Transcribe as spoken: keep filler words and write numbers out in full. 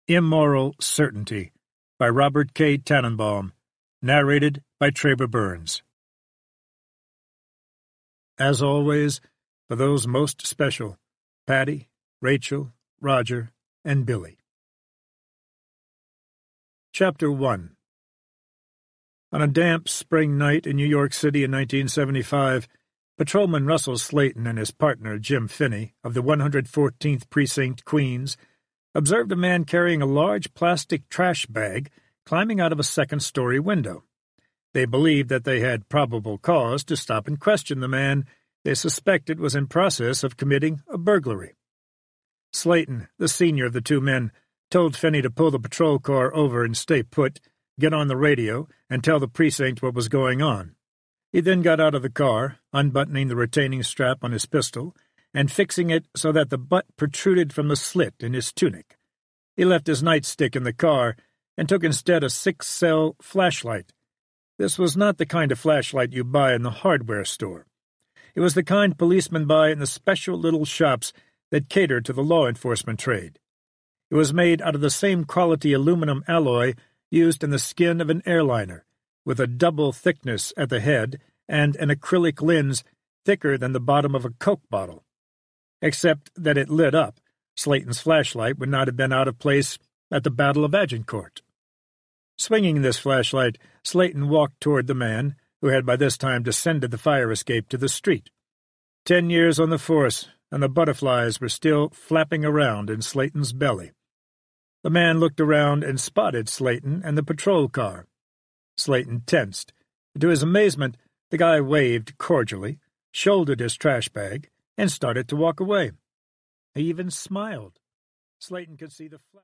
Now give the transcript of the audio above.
Immoral Certainty by Robert K. Tannenbaum, narrated by Traber Burns. As always, for those most special, Patty, Rachel, Roger, and Billy. Chapter one. On a damp spring night in New York City in nineteen seventy-five, Patrolman Russell Slayton and his partner Jim Finney of the one hundred fourteenth Precinct, Queens, observed a man carrying a large plastic trash bag climbing out of a second-story window. They believed that they had probable cause to stop and question the man they suspected was in process of committing a burglary. Slayton, the senior of the two men, told Finney to pull the patrol car over and stay put, get on the radio, and tell the precinct what was going on. He then got out of the car, unbuttoning the retaining strap on his pistol, and fixing it so that the butt protruded from the slit in his tunic. He left his nightstick in the car and took instead a six-cell flashlight. This was not the kind of flashlight you buy in the hardware store. It was the kind policemen buy in the special little shops that cater to the law enforcement trade. It was made out of the same quality aluminum alloy used in the skin of an airliner, with a double thickness at the head and an acrylic lens thicker than the bottom of a Coke bottle. Except that it lit up, Slayton's flashlight would not have been out of place at the Battle of Agincourt. Swinging this flashlight, Slayton walked toward the man, who had by this time descended the fire escape to the street. Ten years on the force, and the butterflies were still flapping around in Slayton's belly. The man looked around and spotted Slayton and the patrol car. Slayton tensed. To his amazement, the guy waved cordially, shouldered his trash bag, and started to walk away. He even smiled. Slayton could see the flash.